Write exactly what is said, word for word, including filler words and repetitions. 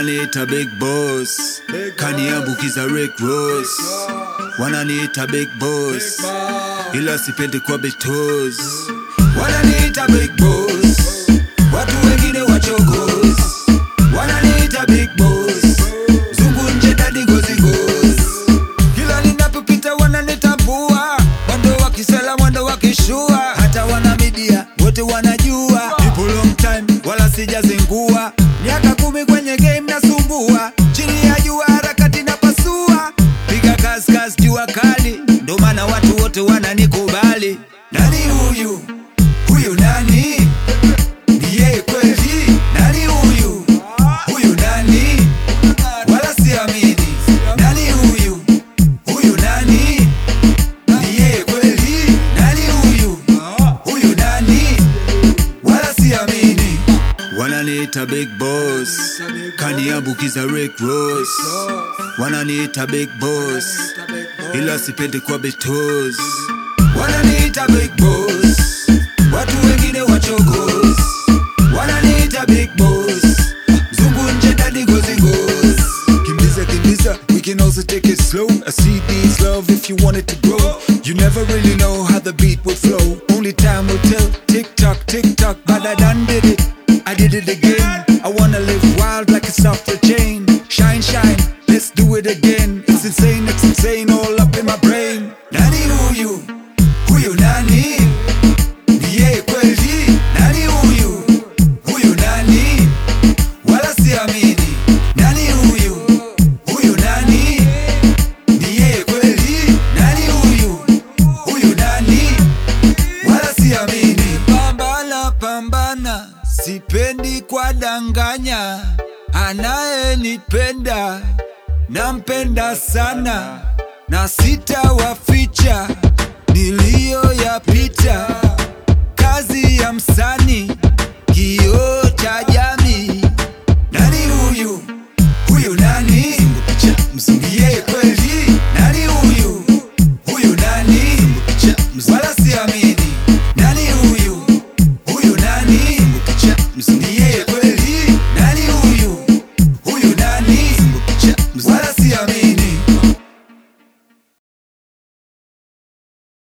Wananiita Big Boss, kaniambukiza Rick Ross. Wananiita Big Boss, ila sipendi kwa betos. Wananiita Big Boss, watu wengine wachokos. Wananiita Big Boss, zungu nje dadi gozi gozi. Kila ninapopita wananitambua, wando wakisela wando wakishua. Hata wana media wote wanajua, people long time wala sijazingua. Miaka kumi kwenye game nasumbua, chini ya jua harakati na pasua. Piga kazi kazi jua kali, ndo maana watu wote wananikubali. Nani huyu? Huyu nani? Ndiye kweli? Nani huyu? Huyu nani? Wala siamini. Nani huyu? Huyu nani? Ndiye kweli? Nani huyu? Huyu nani? Wala siamini. Wananiita Big Boss, kaniambukiza Rick Ross. Wananiita Big Boss, ila sipendi kwa betos. Wananiita Big Boss, watu wengine wachokos. Wananiita Big Boss, zungu nje dadi gozi gozi. Kimbiza kimbiza, we can also take it slow. A C D's love if you want it to grow. You never really know how the beat will flow. Only time will tell. Tick tock, tick tock, but I done did it. I did it again. I wanna live wild like it's off the chain. Shine, shine, let's do it again. It's insane, it's insane, all up in my brain. Nani huyu? Huyu nani? Ndiye kweli? Nani huyu? Huyu nani? Wala siamini. Nani huyu? Huyu nani? Ndiye kweli? Nani huyu? Huyu nani? Wala siamini. Pambana, pambana, sipendi kwa danganya. Anayenipenda nampenda sana, na sitawaficha niliyoyapita.